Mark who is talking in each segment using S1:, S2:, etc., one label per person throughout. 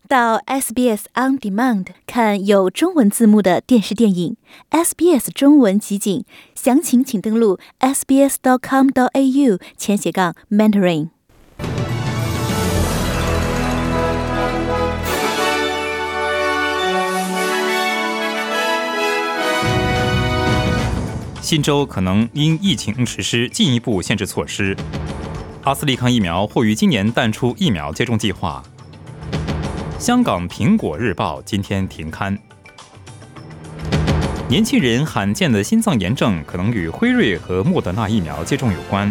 S1: 到 SBS On Demand 看有中文字幕的电视电影 SBS 中文集锦，详情请登录 sbs.com.au/Mandarin。
S2: 新州可能因疫情实施进一步限制措施。阿斯利康疫苗或于今年淡出疫苗接种计划。香港苹果日报今天停刊。年轻人罕见的心脏炎症可能与辉瑞和莫德纳疫苗接种有关。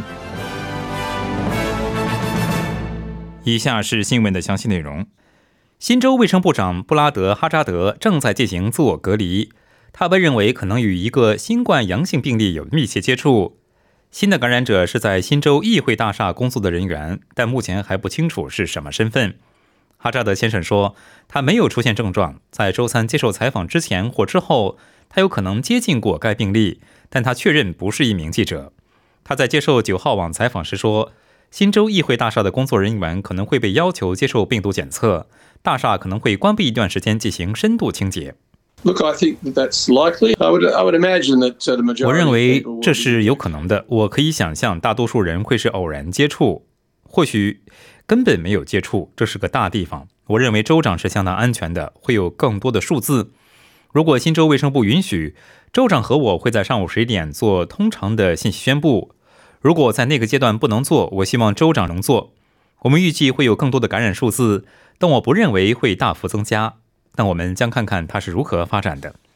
S2: 以下是新闻的详细内容。新州卫生部长布拉德·哈扎德正在进行自我隔离，他被认为可能与一个新冠阳性病例有密切接触。新的感染者是在新州议会大厦工作的人员，但目前还不清楚是什么身份。哈扎德先生说，他没有出现症状，在周三接受采访之前或之后，他有可能接近过该病例，但他确认不是一名记者。他在接受9号网采访时说，新州议会大厦的工作人员可能会被要求接受病毒检测，大厦可能会关闭一段时间进行深度清洁。我认为这是有可能的，我可以想象大多数人会是偶然接触，或许根本没有接触，这是个大地方。我认为州长是相当安全的，会有更多的数字。如果新州卫生部允许，州长和我会在上午11点做通常的信息宣布。如果在那个阶段不能做，我希望州长能做。我们预计会有更多的感染数字，但我不认为会大幅增加。但我们将看看它是如何发展的。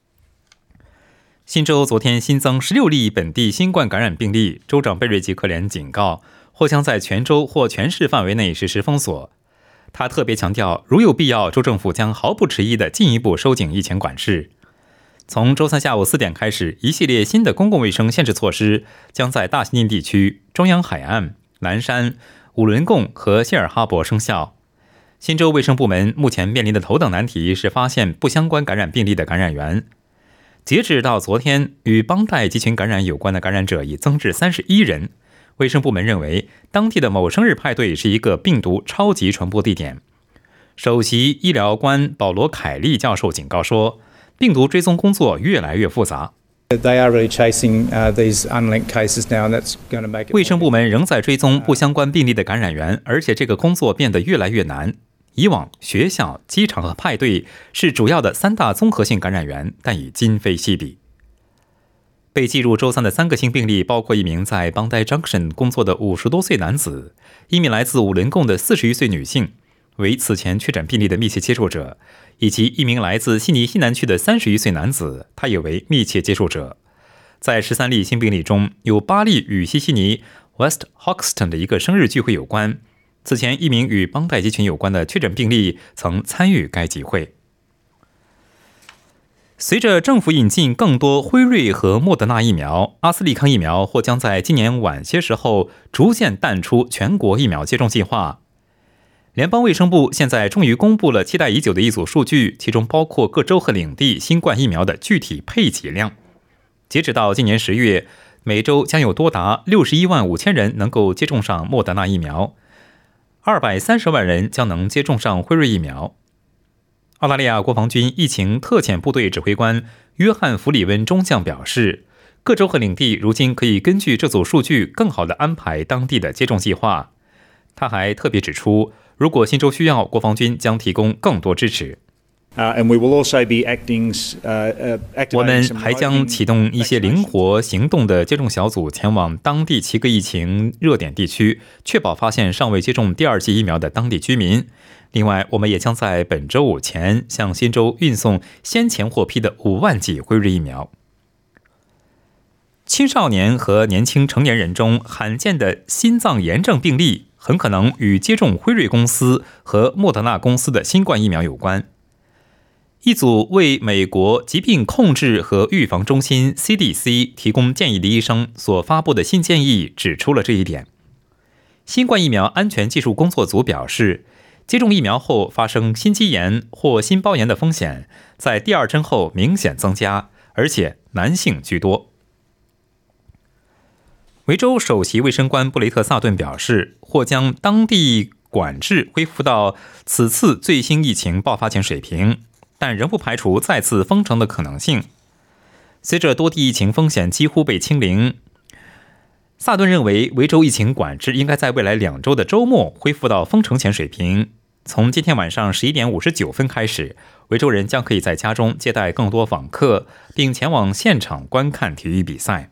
S2: 新州昨天新增16例本地新冠感染病例，州长贝瑞吉·克连警告，或将在全州或全市范围内实施封锁。他特别强调，如有必要，州政府将毫不迟疑地进一步收紧疫情管制。从周三下午4点开始，一系列新的公共卫生限制措施将在大溪地区、中央海岸、蓝山、五伦贡和谢尔哈伯生效。新州卫生部门目前面临的头等难题是发现不相关感染病例的感染源。截止到昨天，与邦代集群感染有关的感染者已增至31人。卫生部门认为，当地的某生日派对是一个病毒超级传播地点。首席医疗官保罗·凯利教授警告说，病毒追踪工作越来越复杂。卫生部门仍在追踪不相关病例的感染源，而且这个工作变得越来越难。以往，学校、机场和派对是主要的3大综合性感染源，但已今非昔比。被记入周三的3个新病例包括一名在邦代 Junction 工作的50多岁男子，一名来自五伦贡的41岁女性，为此前确诊病例的密切接触者，以及一名来自悉尼西南区的31岁男子，他也为密切接触者。在13例新病例中，有8例与悉尼 West Hoxton 的一个生日聚会有关。此前，一名与邦代集群有关的确诊病例曾参与该集会。随着政府引进更多辉瑞和莫德纳疫苗，阿斯利康疫苗或将在今年晚些时候逐渐淡出全国疫苗接种计划。联邦卫生部现在终于公布了期待已久的一组数据，其中包括各州和领地新冠疫苗的具体配给量。截止到今年10月，每周将有多达61万5千人能够接种上莫德纳疫苗，230万人将能接种上辉瑞疫苗。澳大利亚国防军疫情特遣部队指挥官约翰·弗里温中将表示，各州和领地如今可以根据这组数据更好地安排当地的接种计划。他还特别指出，如果新州需要，国防军将提供更多支持。我们还将启动一些灵活行动的接种小组，前往当地7个疫情热点地区，确保发现尚未接种第2剂疫苗的当地居民。另外，我们也将在本周5前向新州运送先前获批的5万剂辉瑞疫苗。青少年和年轻成年人中罕见的心脏炎症病例很可能与接种辉瑞公司和莫德纳公司的新冠疫苗有关。一组为美国疾病控制和预防中心 CDC 提供建议的医生所发布的新建议指出了这一点。新冠疫苗安全技术工作组表示，接种疫苗后发生心肌炎或心包炎的风险在第2针后明显增加，而且男性居多。维州首席卫生官布雷特·萨顿表示，或将当地管制恢复到此次最新疫情爆发前水平，但仍不排除再次封城的可能性。随着多地疫情风险几乎被清零，萨顿认为维州疫情管制应该在未来2周的周末恢复到封城前水平。从今天晚上11点59分开始，维州人将可以在家中接待更多访客，并前往现场观看体育比赛。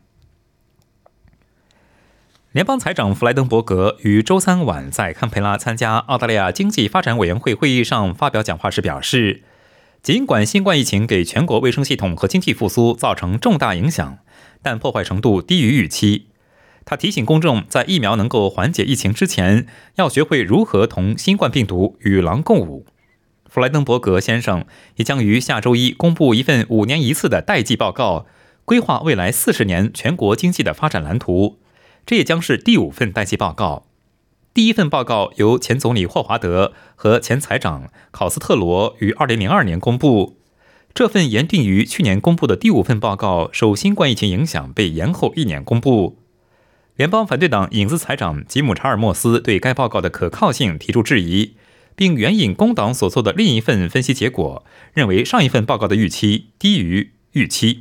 S2: 联邦财长弗莱登伯格于周三晚在堪培拉参加澳大利亚经济发展委员会会议上发表讲话时表示，尽管新冠疫情给全国卫生系统和经济复苏造成重大影响，但破坏程度低于预期。他提醒公众，在疫苗能够缓解疫情之前，要学会如何同新冠病毒与狼共舞。弗莱登伯格先生也将于下周一公布一份5年一次的代际报告，规划未来40年全国经济的发展蓝图。这也将是第5份代际报告。第1份报告由前总理霍华德和前财长考斯特罗于2002年公布。这份原定于去年公布的第5份报告受新冠疫情影响被延后1年公布。联邦反对党影子财长吉姆·查尔莫斯对该报告的可靠性提出质疑，并援引工党所做的另一份分析结果，认为上一份报告的预期低于预期。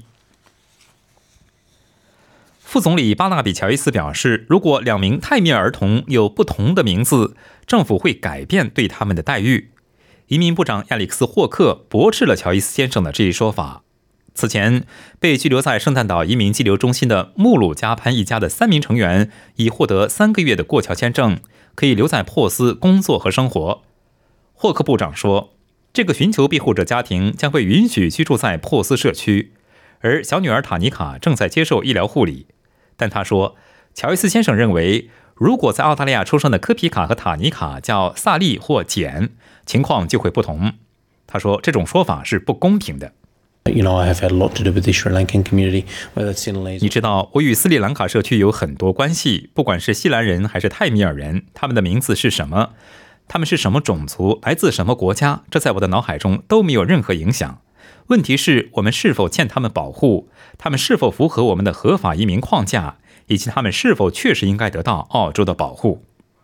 S2: 副总理巴纳比·乔伊斯表示，如果2名泰米尔儿童有不同的名字，政府会改变对他们的待遇。移民部长亚历克斯·霍克驳斥了乔伊斯先生的这一说法。此前被拘留在圣诞岛移民寄留中心的穆鲁加潘一家的3名成员已获得3个月的过桥签证，可以留在珀斯工作和生活。霍克部长说，这个寻求庇护者家庭将会允许居住在珀斯社区，而小女儿塔尼卡正在接受医疗护理。但他说，乔伊斯先生认为，如果在澳大利亚出生的科皮卡和塔尼卡叫萨利或简，情况就会不同。他说，这种说法是不公平的。
S3: I have had a lot to do with the Sri Lankan community, whether it's Sinhalese.
S2: 你知道，我与斯里兰卡社区有很多关系，不管是西兰人还是泰米尔人，他们的名字是什么，他们是什么种族，来自什么国家，这在我的脑海中都没有任何影响。问题是我们是否欠他们保护，他们是否符合我们的合法移民框架，以及他们是否确实应该得到澳洲的保护。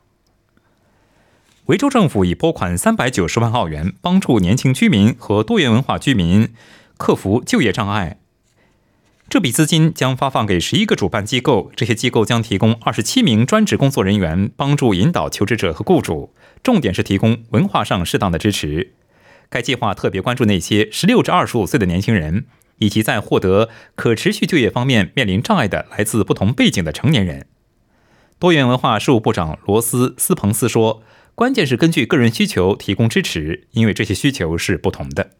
S2: 维州政府已拨款390万澳元，帮助年轻居民和多元文化居民克服就业障碍。这笔资金将发放给11个主办机构，这些机构将提供27名专职工作人员，帮助引导求职者和雇主，重点是提供文化上适当的支持。该计划特别关注那些16至25岁的年轻人，以及在获得可持续就业方面面临障碍的来自不同背景的成年人。多元文化事务部长罗斯·斯彭斯说，关键是根据个人需求提供支持，因为这些需求是不同的。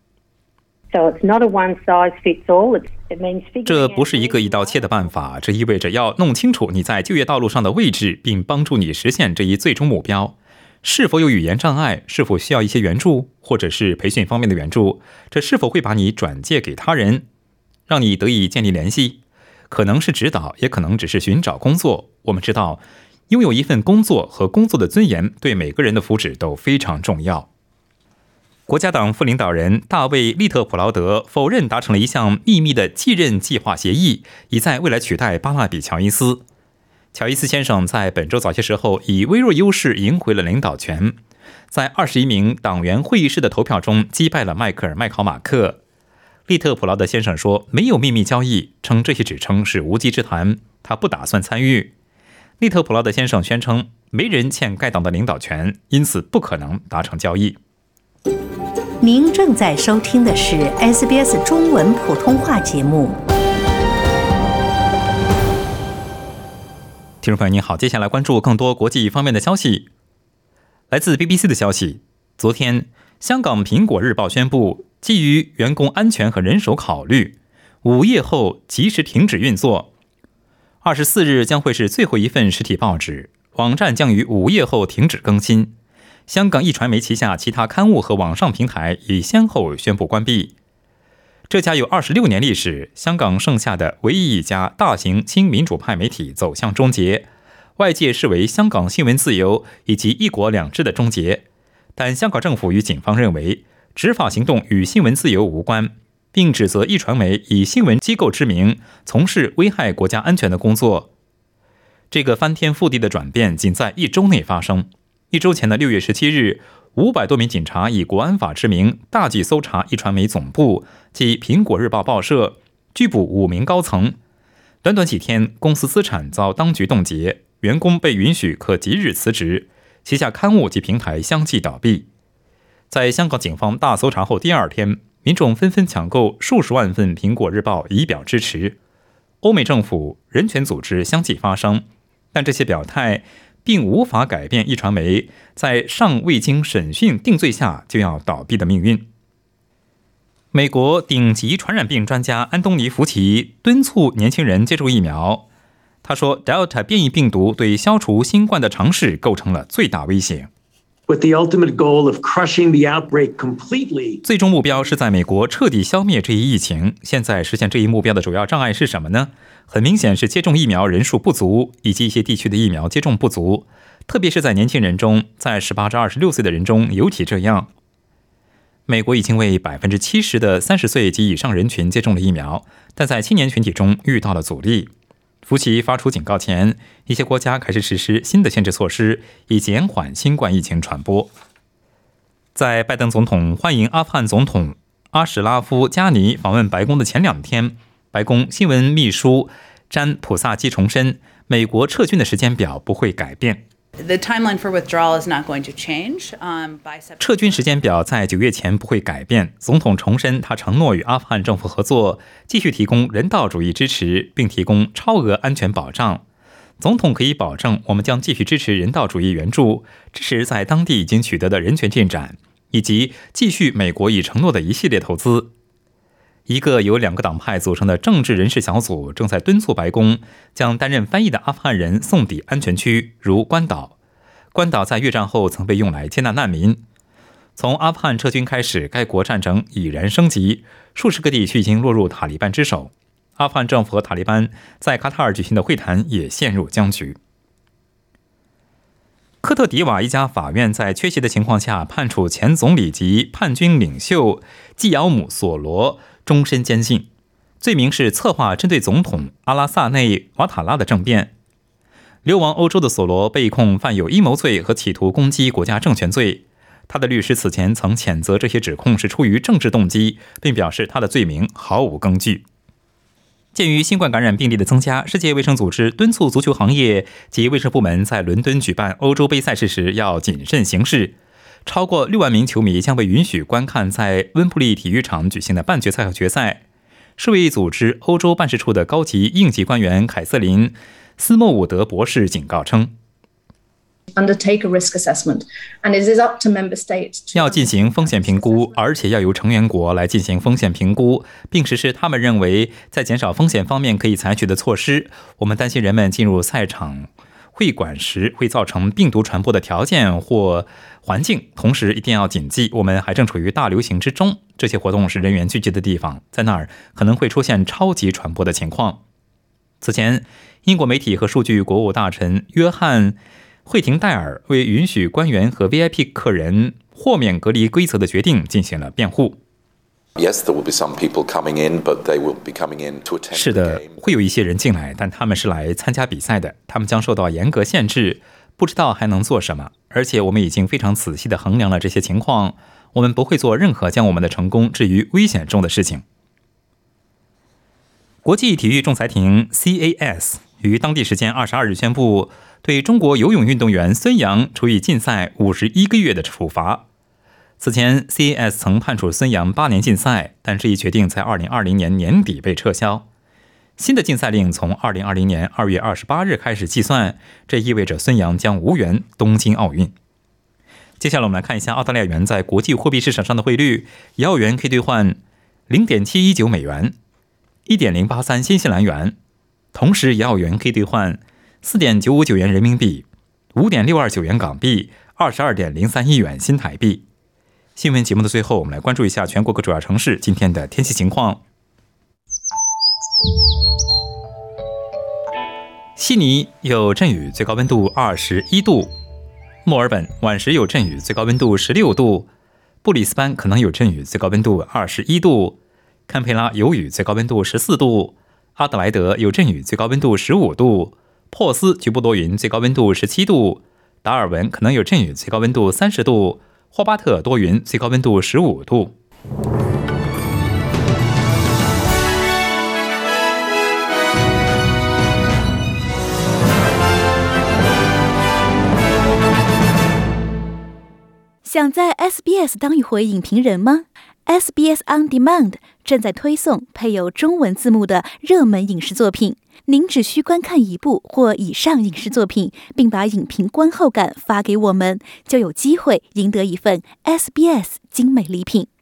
S2: 这不是一个一刀切的办法，这意味着要弄清楚你在就业道路上的位置，并帮助你实现这一最终目标。是否有语言障碍，是否需要一些援助，或者是培训方面的援助，这是否会把你转介给他人，让你得以建立联系，可能是指导，也可能只是寻找工作。我们知道，拥有一份工作和工作的尊严对每个人的福祉都非常重要。国家党副领导人大卫·利特普劳德否认达成了一项秘密的继任计划协议，以在未来取代巴纳比·乔伊斯。乔伊斯先生在本周早些时候以微弱优势赢回了领导权，在21名党员会议室的投票中击败了迈克尔·麦考马克。利特普劳德先生说，没有秘密交易，称这些指称是无稽之谈，他不打算参与。利特普劳德先生宣称，没人欠该党的领导权，因此不可能达成交易。
S4: 您正在收听的是 SBS 中文普通话节目。
S2: 听众朋友您好，接下来关注更多国际方面的消息。来自 BBC 的消息，昨天香港苹果日报宣布，基于员工安全和人手考虑，午夜后及时停止运作。24日将会是最后一份实体报纸，网站将于午夜后停止更新。香港一传媒旗下其他刊物和网上平台已先后宣布关闭。这家有26年历史、香港剩下的唯一一家大型亲民主派媒体走向终结，外界视为香港新闻自由以及一国两制的终结。但香港政府与警方认为，执法行动与新闻自由无关，并指责一传媒以新闻机构之名从事危害国家安全的工作。这个翻天覆地的转变仅在1周内发生。 1周前的6月17日，500多名警察以国安法之名大举搜查一传媒总部及苹果日报报社，拘捕5名高层。短短几天，公司资产遭当局冻结，员工被允许可即日辞职，旗下刊物及平台相继倒闭。在香港警方大搜查后第2天，民众纷纷抢购数十万份苹果日报以表支持。欧美政府、人权组织相继发声，但这些表态并无法改变一传媒在尚未经审讯定罪下就要倒闭的命运。美国顶级传染病专家安东尼·福奇敦促年轻人接种疫苗。他说 ，Delta 变异病毒对消除新冠的尝试构成了最大威胁。
S5: With the ultimate goal of crushing the outbreak completely.
S2: 最终目标是在美国彻底消灭这一疫情。现在实现这一目标的主要障碍是什么呢？很明显是接种疫苗人数不足，以及一些地区的疫苗接种不足，特别是在年轻人中，在18至26岁的人中尤其这样。美国已经为70%的30岁及以上人群接种了疫苗，但在青年群体中遇到了阻力。福奇发出警告前，一些国家开始实施新的限制措施，以减缓新冠疫情传播。在拜登总统欢迎阿富汗总统阿什拉夫·加尼访问白宫的前2天，白宫新闻秘书詹普萨基重申，美国撤军的时间表不会改变。
S6: The timeline for withdrawal is not going to change.
S2: 撤军时间表在9月前不会改变。总统重申，他承诺与阿富汗政府合作，继续提供人道主义支持，并提供超额安全保障。总统可以保证，我们将继续支持人道主义援助，支持在当地已经取得的人权进展，以及继续美国已承诺的一系列投资。一个由2个党派组成的政治人士小组正在敦促白宫将担任翻译的阿富汗人送抵安全区，如关岛。关岛在越战后曾被用来接纳难民。从阿富汗撤军开始，该国战争已然升级，数十个地区已经落入塔利班之手。阿富汗政府和塔利班在卡塔尔举行的会谈也陷入僵局。科特迪瓦一家法院在缺席的情况下判处前总理及叛军领袖季奥姆·索罗终身监禁，罪名是策划针对总统阿拉萨内·瓦塔拉的政变。流亡欧洲的索罗被控犯有阴谋罪和企图攻击国家政权罪。他的律师此前曾谴责这些指控是出于政治动机，并表示他的罪名毫无根据。鉴于新冠感染病例的增加，世界卫生组织敦促足球行业及卫生部门在伦敦举办欧洲杯赛事时要谨慎行事。超过6万名球迷将被允许观看在温布利体育场举行的半决赛和决赛。世卫组织欧洲办事处的高级应急官员凯瑟琳·斯莫伍德博士警告称，
S7: undertake a risk assessment, and it is up to member states to
S2: 要进行风险评估，而且要由成员国来进行风险评估，并实施他们认为在减少风险方面可以采取的措施。我们担心人们进入赛场会馆时会造成病毒传播的条件或环境，同时一定要谨记，我们还正处于大流行之中，这些活动是人员聚集的地方，在那儿可能会出现超级传播的情况。此前，英国媒体和数据国务大臣约翰·惠廷戴尔为允许官员和 VIP 客人豁免隔离规则的决定进行了辩护。
S8: Yes, there will be some people coming in, but they will be coming in to attend.
S2: 是的，会有一些人进来，但他们是来参加比赛的，他们将受到严格限制，不知道还能做什么。而且我们已经非常仔细地衡量了这些情况，我们不会做任何将我们的成功置于危险中的事情。国际体育仲裁庭 CAS 于当地时间22日宣布，对中国游泳运动员孙杨处以禁赛51个月的处罚。此前 CAS 曾判处孙杨8年禁赛，但这一决定在2020年年底被撤销。新的禁赛令从2020年2月28日开始计算，这意味着孙杨将无缘东京奥运。接下来我们来看一下澳大利亚元在国际货币市场上的汇率，一澳元可以兑换 0.719 美元， 1.083 新西兰元，同时一澳元可以兑换 4.959 元人民币， 5.629 元港币， 22.031 元新台币。新闻节目的最后，我们来关注一下全国各主要城市今天的天气情况。悉尼有阵雨，最高温度21度；墨尔本晚时有阵雨，最高温度16度；布里斯班可能有阵雨，最高温度21度；堪培拉有雨，最高温度14度；阿德莱德有阵雨，最高温度15度；珀斯局部多云，最高温度17度； 达尔文可能有阵雨，最高温度30度；霍巴特多云，最高温度15度。
S1: 想在 SBS 当一回影评人吗？ SBS On Demand 正在推送配有中文字幕的热门影视作品，您只需观看一部或以上影视作品，并把影评观后感发给我们，就有机会赢得一份 SBS 精美礼品。